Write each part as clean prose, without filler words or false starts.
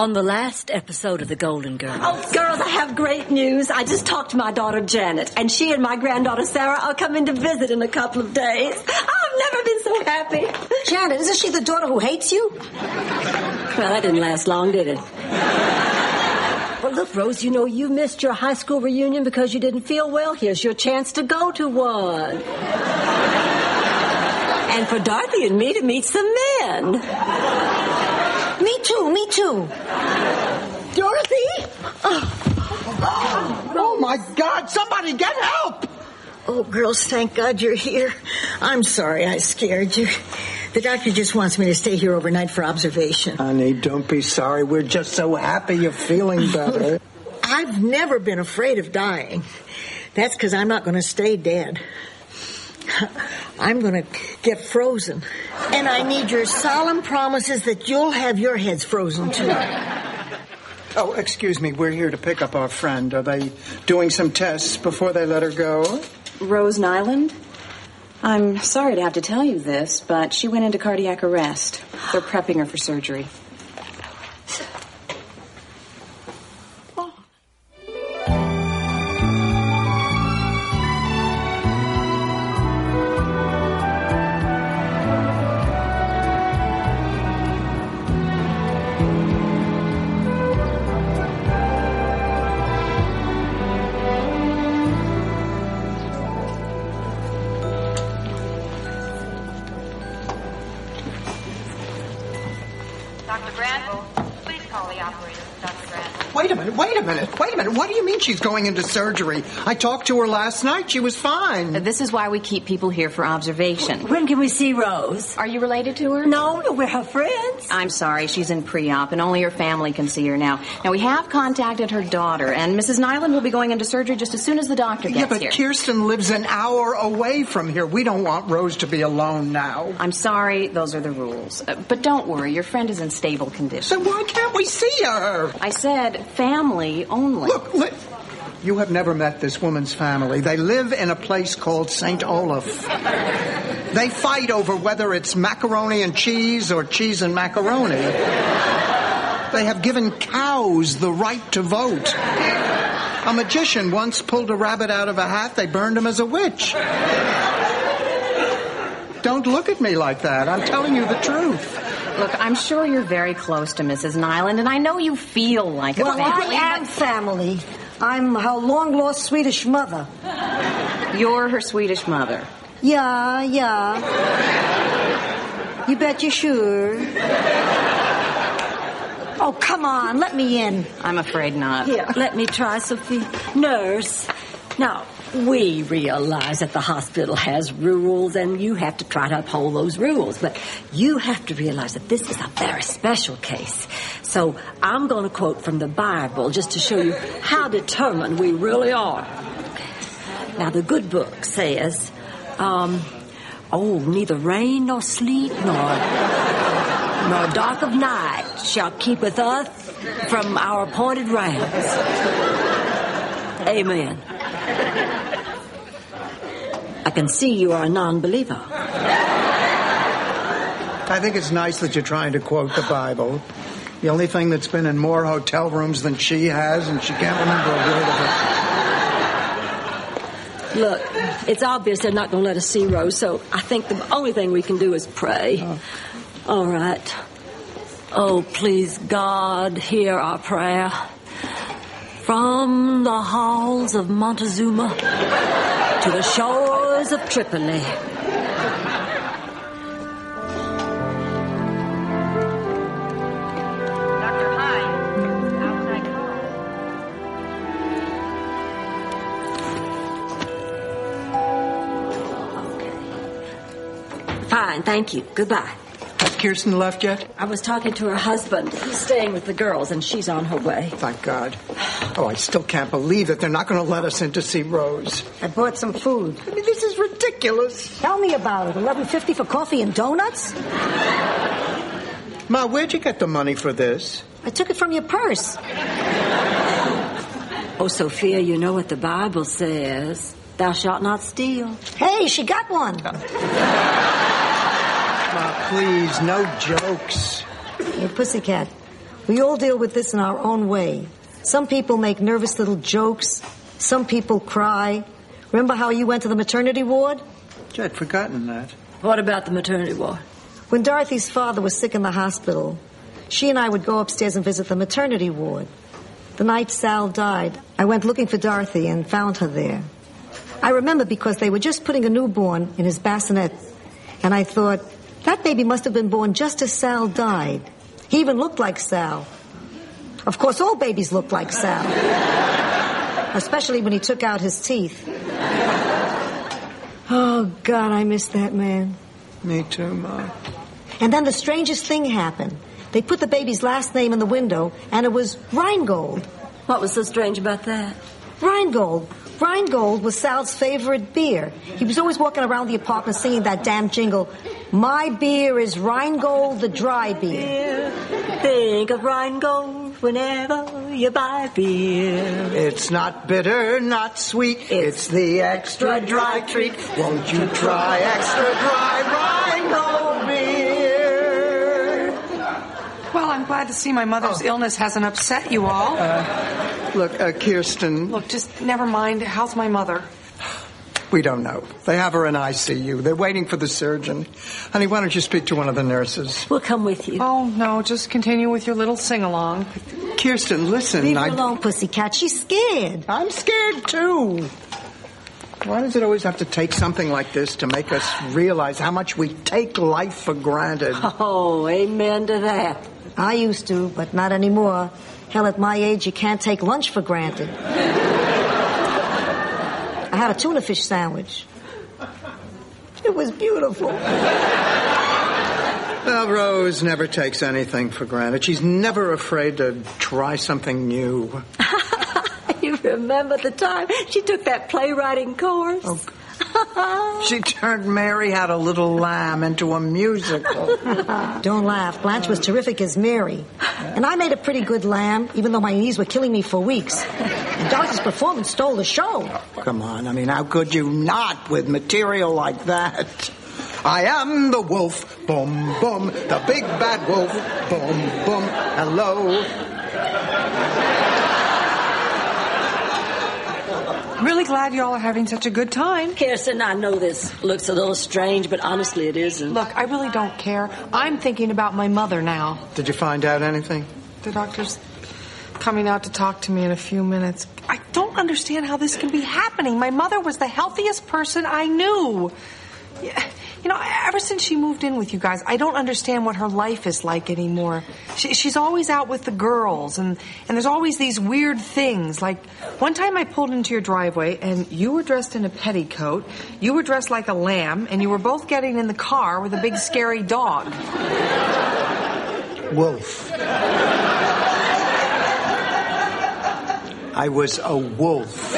On the last episode of The Golden Girls. Oh, girls, I have great news. I just talked to my daughter, Janet, and she and my granddaughter, Sarah, are coming to visit in a couple of days. I've never been so happy. Janet, isn't she the daughter who hates you? Well, that didn't last long, did it? Well, look, Rose, you know you missed your high school reunion because you didn't feel well. Here's your chance to go to one. And for Dorothy and me to meet some men. Me too. Dorothy? Oh, my God, somebody get help! Oh, girls, thank God you're here. I'm sorry I scared you. The doctor just wants me to stay here overnight for observation. Honey, don't be sorry. We're just so happy you're feeling better. I've never been afraid of dying. That's because I'm not going to stay dead. I'm going to get frozen. And I need your solemn promises that you'll have your heads frozen, too. Oh, excuse me. We're here to pick up our friend. Are they doing some tests before they let her go? Rose Nyland? I'm sorry to have to tell you this, but she went into cardiac arrest. They're prepping her for surgery. Wait a minute. What do you mean she's going into surgery? I talked to her last night. She was fine. This is why we keep people here for observation. When can we see Rose? Are you related to her? No, we're her friends. I'm sorry, she's in pre-op, and only her family can see her now. Now, we have contacted her daughter, and Mrs. Nyland will be going into surgery just as soon as the doctor gets here. Yeah, but Kirsten lives an hour away from here. We don't want Rose to be alone now. I'm sorry, those are the rules. But don't worry, your friend is in stable condition. So why can't we see her? I said family only. Look, you have never met this woman's family. They live in a place called St. Olaf. They fight over whether it's macaroni and cheese or cheese and macaroni. They have given cows the right to vote. A magician once pulled a rabbit out of a hat. They burned him as a witch. Don't look at me like that. I'm telling you the truth. Look, I'm sure you're very close to Mrs. Nyland, and I know you feel like a well, family. I am family. I'm her long-lost Swedish mother. You're her Swedish mother? Yeah. You bet you're sure. Oh, come on, let me in. I'm afraid not. Here, let me try, Sophie. Nurse. Now, we realize that the hospital has rules, and you have to try to uphold those rules. But you have to realize that this is a very special case. So I'm going to quote from the Bible just to show you how determined we really are. Now, the good book says, neither rain nor sleet nor dark of night shall keepeth us from our appointed rounds. Amen. I can see you are a non-believer. I think it's nice that you're trying to quote the Bible. The only thing that's been in more hotel rooms than she has, and she can't remember a word of it. Look, it's obvious they're not going to let us see Rose, so I think the only thing we can do is pray. Oh. All right. Oh, please, God, hear our prayer. From the halls of Montezuma to the shores of Tripoli. Dr. Hines, outside call. Okay. Fine, thank you. Goodbye. Has Kirsten left yet? I was talking to her husband. He's staying with the girls, and she's on her way. Thank God. Oh, I still can't believe it. They're not going to let us in to see Rose. I bought some food. I mean, this is ridiculous. Tell me about it. $11.50 for coffee and donuts? Ma, where'd you get the money for this? I took it from your purse. Oh, Sophia, you know what the Bible says. Thou shalt not steal. Hey, she got one. Ma, please, no jokes. Hey, Pussycat, We all deal with this in our own way. Some people make nervous little jokes. Some people cry. Remember how you went to the maternity ward? I'd forgotten that. What about the maternity ward? When Dorothy's father was sick in the hospital, she and I would go upstairs and visit the maternity ward. The night Sal died, I went looking for Dorothy and found her there. I remember because they were just putting a newborn in his bassinet, and I thought, that baby must have been born just as Sal died. He even looked like Sal. Of course, all babies look like Sal, especially when he took out his teeth. Oh, God, I miss that man. Me too, Ma. And then the strangest thing happened. They put the baby's last name in the window, and it was Rheingold. What was so strange about that? Rheingold. Rheingold was Sal's favorite beer. He was always walking around the apartment singing that damn jingle, "My beer is Rheingold, the dry beer." Think of Rheingold whenever you buy beer. It's not bitter, not sweet. It's the extra dry treat. Won't you try extra dry Rheingold beer? Well, I'm glad to see my mother's illness hasn't upset you all. Look, Kirsten. Look, just never mind. How's my mother? We don't know. They have her in ICU. They're waiting for the surgeon. Honey, why don't you speak to one of the nurses? We'll come with you. Oh, no, just continue with your little sing-along. Kirsten, listen. Leave her alone, pussycat. She's scared. I'm scared, too. Why does it always have to take something like this to make us realize how much we take life for granted? Oh, amen to that. I used to, but not anymore. Hell, at my age, you can't take lunch for granted. I had a tuna fish sandwich. It was beautiful. Well, Rose never takes anything for granted. She's never afraid to try something new. You remember the time she took that playwriting course? Oh, she turned Mary Had a Little Lamb into a musical. Don't laugh. Blanche was terrific as Mary. And I made a pretty good lamb, even though my knees were killing me for weeks. And Dorothy's performance stole the show. Come on, I mean, how could you not with material like that? I am the wolf, boom, boom, the big bad wolf, boom, boom, hello. Really glad you all are having such a good time. Kirsten, I know this looks a little strange, but honestly it isn't. Look, I really don't care. I'm thinking about my mother now. Did you find out anything? The doctor's coming out to talk to me in a few minutes. I don't understand how this can be happening. My mother was the healthiest person I knew. You know, ever since she moved in with you guys, I don't understand what her life is like anymore. She's always out with the girls, and there's always these weird things. Like, one time I pulled into your driveway, and you were dressed in a petticoat, you were dressed like a lamb, and you were both getting in the car with a big scary dog. Wolf. I was a wolf.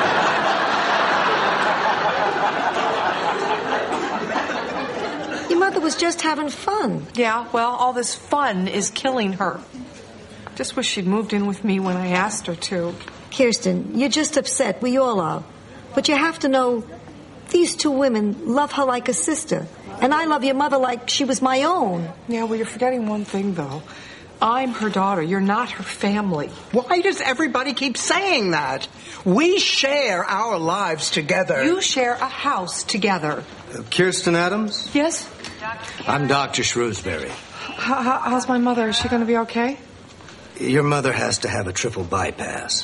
Your mother was just having fun. Yeah, well, all this fun is killing her. Just wish she'd moved in with me when I asked her to. Kirsten, you're just upset. We all are. But you have to know, these two women love her like a sister. And I love your mother like she was my own. Yeah, well, you're forgetting one thing, though. I'm her daughter. You're not her family. Why does everybody keep saying that? We share our lives together. You share a house together. Kirsten Adams? Yes? I'm Dr. Shrewsbury. How's my mother? Is she going to be okay? Your mother has to have a triple bypass.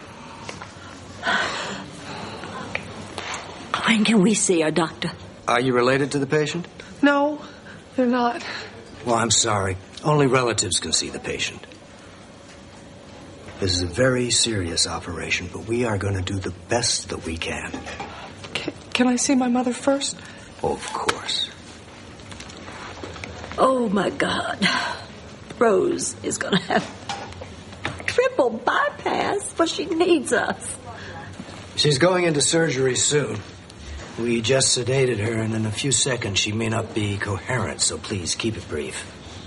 When can we see our doctor? Are you related to the patient? No, they're not. Well, I'm sorry. Only relatives can see the patient. This is a very serious operation, but we are going to do the best that we can. Can I see my mother first? Oh, of course. Oh, my God. Rose is going to have triple bypass, but she needs us. She's going into surgery soon. We just sedated her, and in a few seconds she may not be coherent, so please keep it brief.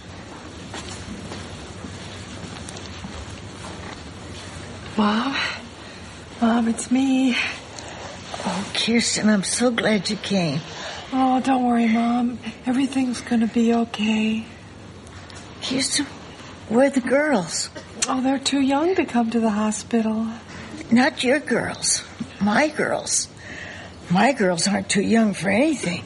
Mom, it's me. Oh, Kirsten, I'm so glad you came. Oh, don't worry, Mom. Everything's going to be okay. Kirsten, Where are the girls? Oh, they're too young to come to the hospital. Not your girls. My girls. My girls aren't too young for anything.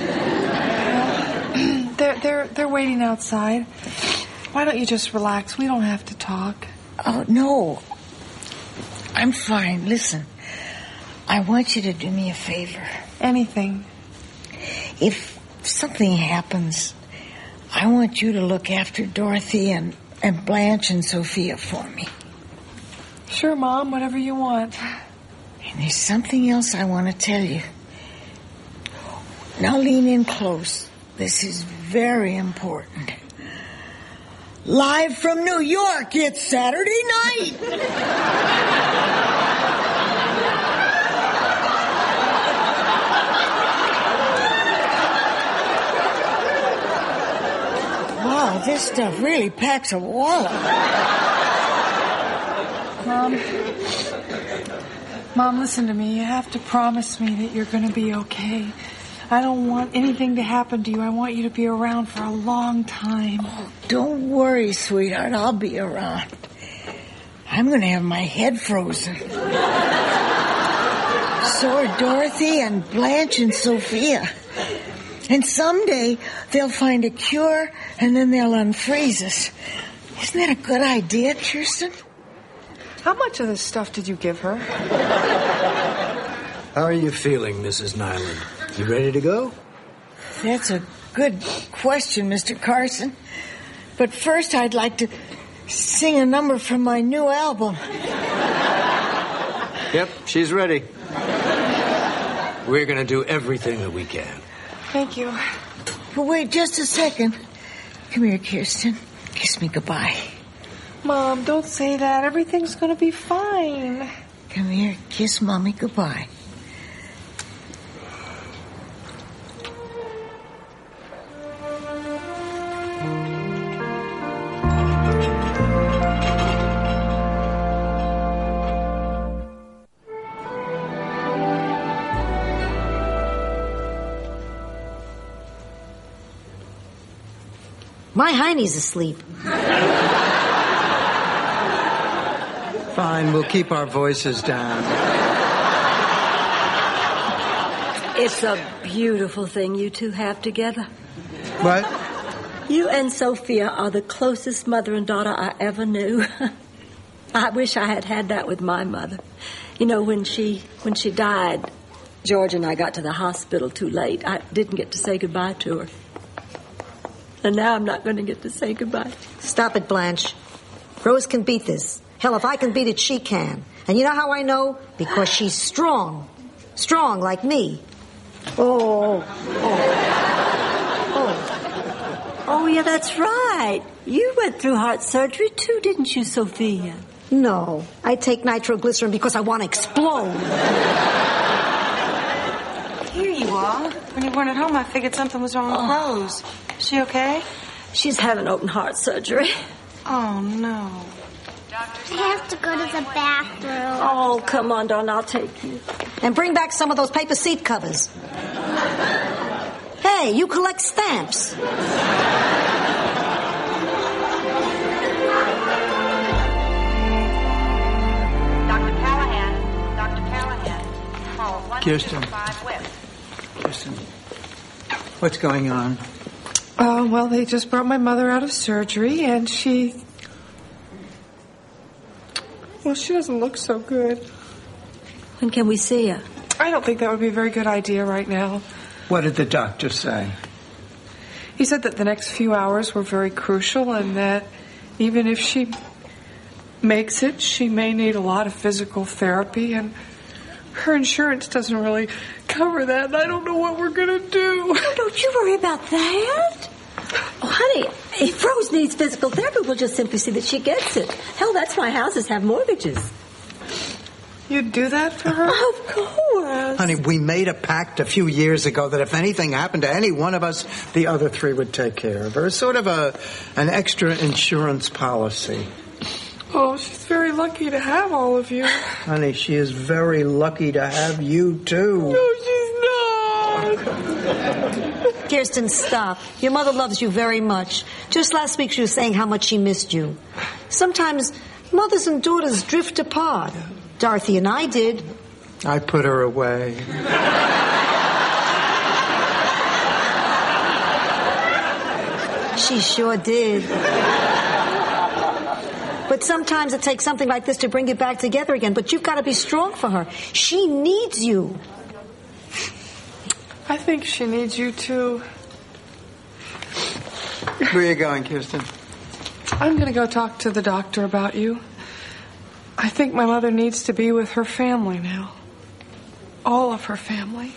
They're waiting outside. Why don't you just relax? We don't have to talk. Oh, no. I'm fine. Listen, I want you to do me a favor. Anything. If something happens, I want you to look after Dorothy and Blanche and Sophia for me. Sure, Mom, whatever you want. And there's something else I want to tell you. Now lean in close. This is very important. Live from New York, it's Saturday night. Wow, this stuff really packs a wallop. Mom, listen to me. You have to promise me that you're going to be okay. I don't want anything to happen to you. I want you to be around for a long time. Oh, don't worry, sweetheart. I'll be around. I'm going to have my head frozen. So are Dorothy and Blanche and Sophia. And someday they'll find a cure and then they'll unfreeze us. Isn't that a good idea, Kirsten? How much of this stuff did you give her? How are you feeling, Mrs. Nyland? You ready to go? That's a good question, Mr. Carson. But first I'd like to sing a number from my new album. Yep, she's ready. We're going to do everything that we can. Thank you. But wait just a second. Come here, Kirsten. Kiss me goodbye. Mom, don't say that. Everything's going to be fine. Come here. Kiss Mommy goodbye. My Heine's asleep. Fine, we'll keep our voices down. It's a beautiful thing you two have together. What? You and Sophia are the closest mother and daughter I ever knew. I wish I had had that with my mother. You know, when she died, George and I got to the hospital too late. I didn't get to say goodbye to her. And now I'm not going to get to say goodbye. Stop it, Blanche. Rose can beat this. Hell, if I can beat it, she can. And you know how I know? Because she's strong. Strong like me. Oh, yeah, that's right. You went through heart surgery too, didn't you, Sophia? No, I take nitroglycerin because I want to explode. Here you are. When you weren't at home, I figured something was wrong with Rose. Is she okay? She's having open heart surgery. Oh, no. I have to go to the bathroom. Oh, come on, darling, I'll take you. And bring back some of those paper seat covers. Hey, you collect stamps. Dr. Callahan. Call 105 West. Kirsten, what's going on? Well, they just brought my mother out of surgery, and she doesn't look so good. When can we see her? I don't think that would be a very good idea right now. What did the doctor say? He said that the next few hours were very crucial and that even if she makes it, she may need a lot of physical therapy, and her insurance doesn't really cover that, and I don't know what we're going to do. Oh, don't you worry about that. Oh, honey, if Rose needs physical therapy, we'll just simply see that she gets it. Hell, that's why houses have mortgages. You'd do that for her? Of course. Honey, we made a pact a few years ago that if anything happened to any one of us, the other three would take care of her. Sort of an extra insurance policy. Oh, she's very lucky to have all of you. Honey, she is very lucky to have you, too. No, she's not. Kirsten, stop. Your mother loves you very much. Just last week she was saying how much she missed you. Sometimes mothers and daughters drift apart. Dorothy and I did. I put her away. She sure did. But sometimes it takes something like this to bring you back together again. But you've got to be strong for her. She needs you. I think she needs you, too. Where are you going, Kirsten? I'm going to go talk to the doctor about you. I think my mother needs to be with her family now. All of her family.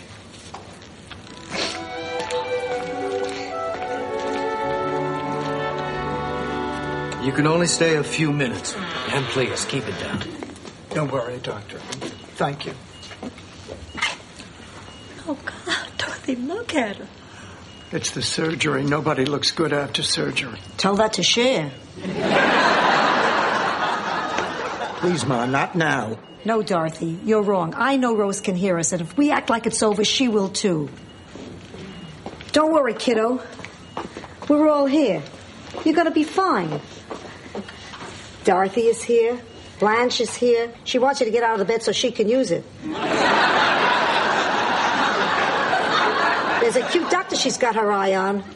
You can only stay a few minutes. And please, keep it down. Don't worry, Doctor. Thank you. Oh, God, Dorothy, look at her. It's the surgery. Nobody looks good after surgery. Tell that to Cher. Please, Ma, not now. No, Dorothy, you're wrong. I know Rose can hear us, and if we act like it's over, she will too. Don't worry, kiddo. We're all here. You're going to be fine. Dorothy is here. Blanche is here. She wants you to get out of the bed so she can use it. There's a cute doctor she's got her eye on.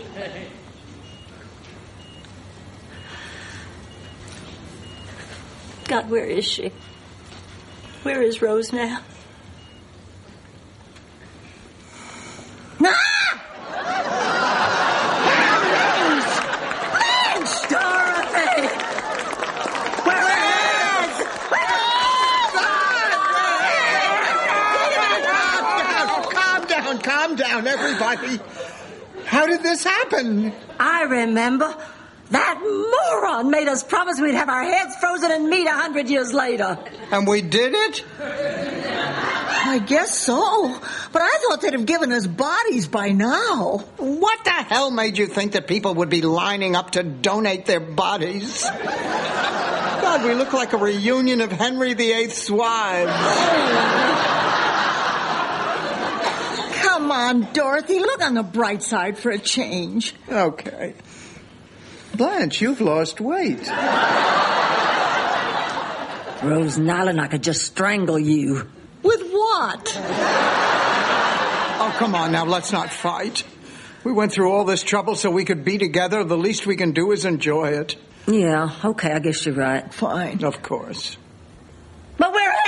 God, where is she? Where is Rose now? Calm down, everybody. How did this happen? I remember. That moron made us promise we'd have our heads frozen and meet 100 years later. And we did it? I guess so. But I thought they'd have given us bodies by now. What the hell made you think that people would be lining up to donate their bodies? God, we look like a reunion of Henry VIII's wives. Come on, Dorothy. Look on the bright side for a change. Okay. Blanche, you've lost weight. Rose Nyland, I could just strangle you. With what? Oh, come on now, let's not fight. We went through all this trouble so we could be together. The least we can do is enjoy it. Yeah, okay, I guess you're right. Fine. Of course. But we're here!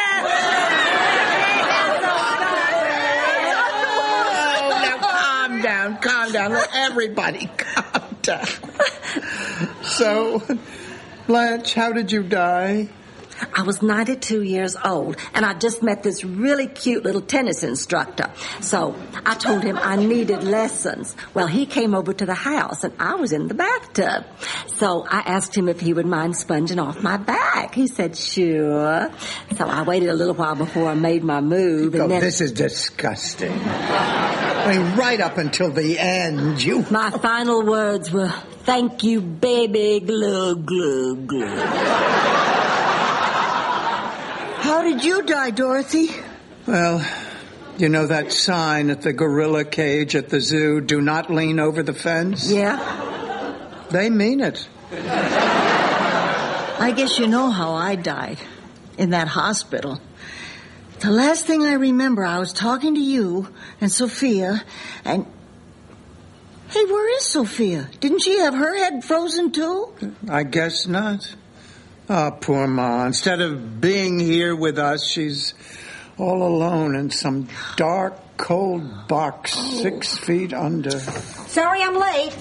Calm down. Let everybody calm down. So, Blanche, how did you die? I was 92 years old, and I just met this really cute little tennis instructor. So I told him I needed lessons. Well, he came over to the house, and I was in the bathtub. So I asked him if he would mind sponging off my back. He said, sure. So I waited a little while before I made my move. And then... This is disgusting. I mean, right up until the end, you... My final words were, thank you, baby, glue, glue, glue. How did you die, Dorothy? Well, you know that sign at the gorilla cage at the zoo, do not lean over the fence? Yeah? They mean it. I guess you know how I died. In that hospital. The last thing I remember, I was talking to you and Sophia, and... Hey, where is Sophia? Didn't she have her head frozen, too? I guess not. Oh, poor Ma. Instead of being here with us, she's all alone in some dark, cold box 6 feet under. Sorry I'm late.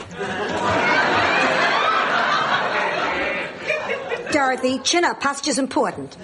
Dorothy, chin up. Posture's important.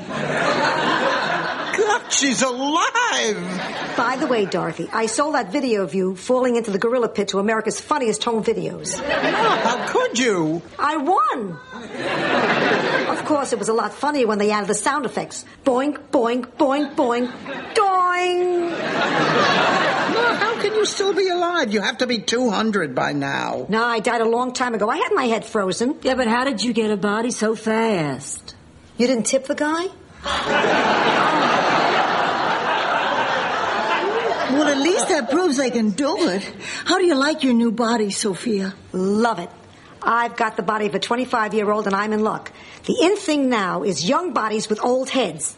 God, she's alive! By the way, Dorothy, I sold that video of you falling into the gorilla pit to America's Funniest Home Videos. How could you? I won! Of course, it was a lot funnier when they added the sound effects. Boink, boink, boink, boink, doing. Well, how can you still be alive? You have to be 200 by now. No, I died a long time ago. I had my head frozen. Yeah, but how did you get a body so fast? You didn't tip the guy? Well, at least that proves they can do it. How do you like your new body, Sophia? Love it. I've got the body of a 25-year-old, and I'm in luck. The in thing now is young bodies with old heads.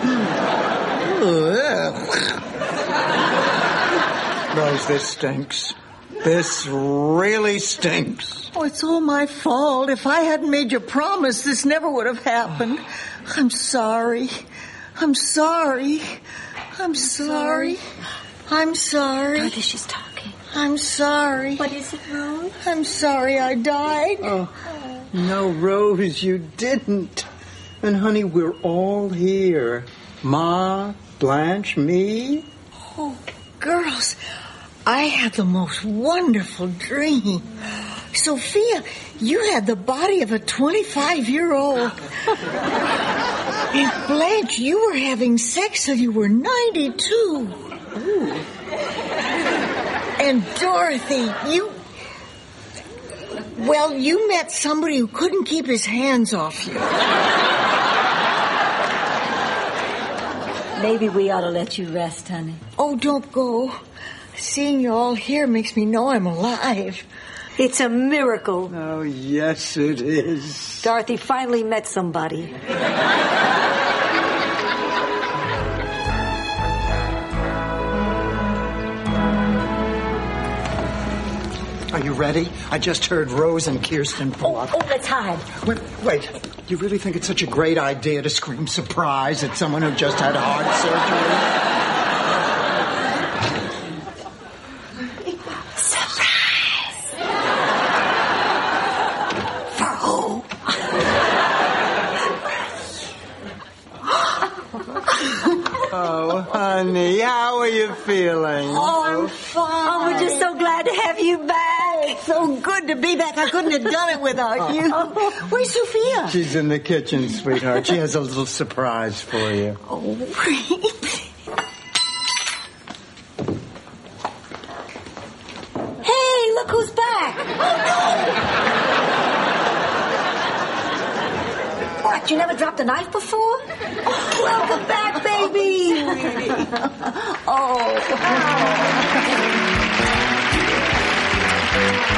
Rose, this stinks. This really stinks. Oh, it's all my fault. If I hadn't made your promise, this never would have happened. I'm sorry. I'm sorry. I'm sorry. I'm sorry. Dorothy, she's talking. I'm sorry. What is it, Rose? I'm sorry I died. Oh, no, Rose, you didn't. And, honey, we're all here. Ma, Blanche, me. Oh, girls, I had the most wonderful dream. Sophia, you had the body of a 25-year-old. And Blanche, you were having sex till you were 92. Ooh. And Dorothy, you met somebody who couldn't keep his hands off you. Maybe we ought to let you rest, honey. Oh, don't go. Seeing you all here makes me know I'm alive. It's a miracle. Oh, yes, it is. Dorothy finally met somebody. Are you ready? I just heard Rose and Kirsten pull up. Oh, let's hide. Wait. You really think it's such a great idea to scream surprise at someone who just had heart surgery? Oh, honey, how are you feeling? Oh, I'm fine. Oh, we're just so glad to have you back. It's so good to be back. I couldn't have done it without you. Where's Sophia? She's in the kitchen, sweetheart. She has a little surprise for you. Oh, great. Hey, look who's back. What, you never dropped a knife before? Oh, welcome back, baby. Oh.